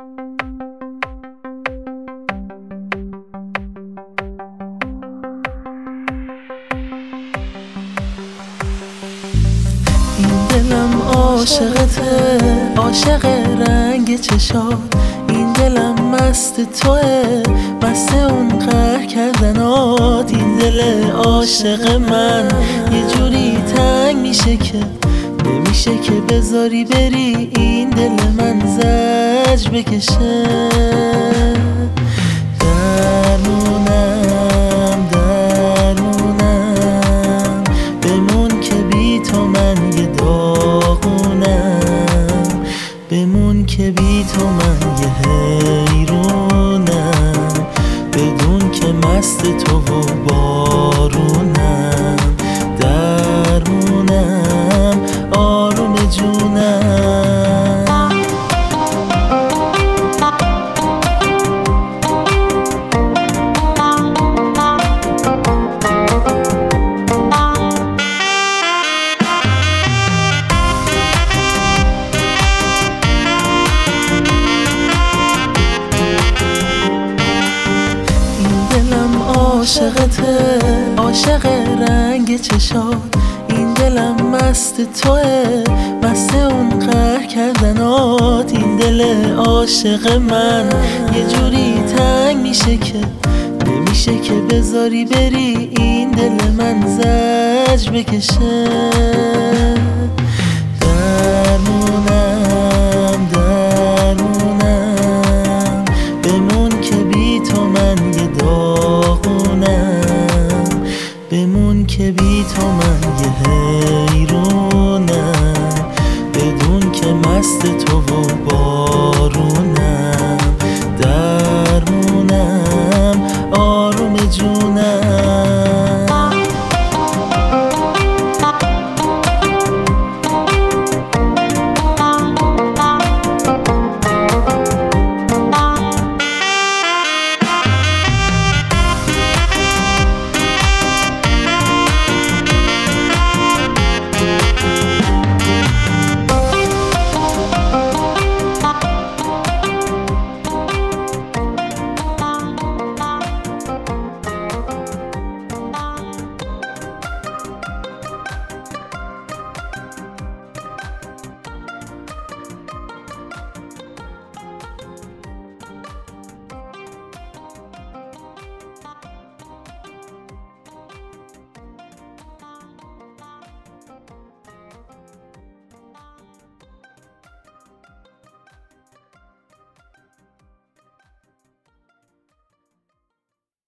این دلم عاشقته، عاشق رنگ چشات. این دلم مست توه، مست اون قهر کردنات. این دل عاشق من یه جوری تنگ میشه که نمیشه که بذاری بری. این دل من زجر بکشه. درمونم درمونم، بمون که بی تو من یه داغونم. بمون که بی تو من یه حیرونم. بدون که مست تو و بارونم. درمونم آروم جونم. عاشقته، عاشق رنگ چشات. این دلم مست توه، مست اون قهر کردنات. این دل عاشق من یه جوری تنگ میشه که نمیشه که بذاری بری. این دل من زجر بکشه. درمونم درمونم، بمون که بی تو من یه داغونم. بمون که بی تو من یه حیرونم. بدون که مست تو و بارونم.